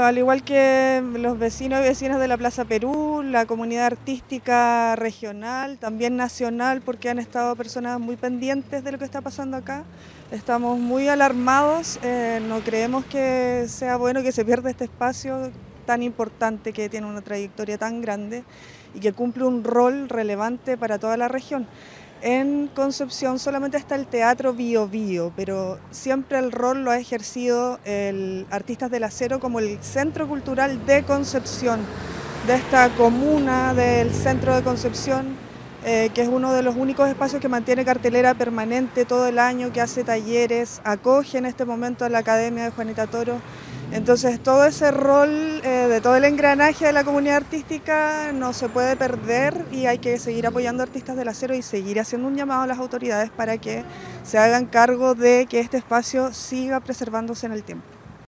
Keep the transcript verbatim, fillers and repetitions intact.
al igual que los vecinos y vecinas de la Plaza Perú, la comunidad artística regional, también nacional, porque han estado personas muy pendientes de lo que está pasando acá. Estamos muy alarmados, eh, no creemos que sea bueno que se pierda este espacio tan importante, que tiene una trayectoria tan grande y que cumple un rol relevante para toda la región. En Concepción solamente está el Teatro Bio Bio, pero siempre el rol lo ha ejercido el Artistas del Acero como el centro cultural de Concepción, de esta comuna del centro de Concepción, eh, que es uno de los únicos espacios que mantiene cartelera permanente todo el año, que hace talleres, acoge en este momento a la Academia de Juanita Toro. Entonces todo ese rol eh, de todo el engranaje de la comunidad artística no se puede perder y hay que seguir apoyando a Artistas del Acero y seguir haciendo un llamado a las autoridades para que se hagan cargo de que este espacio siga preservándose en el tiempo.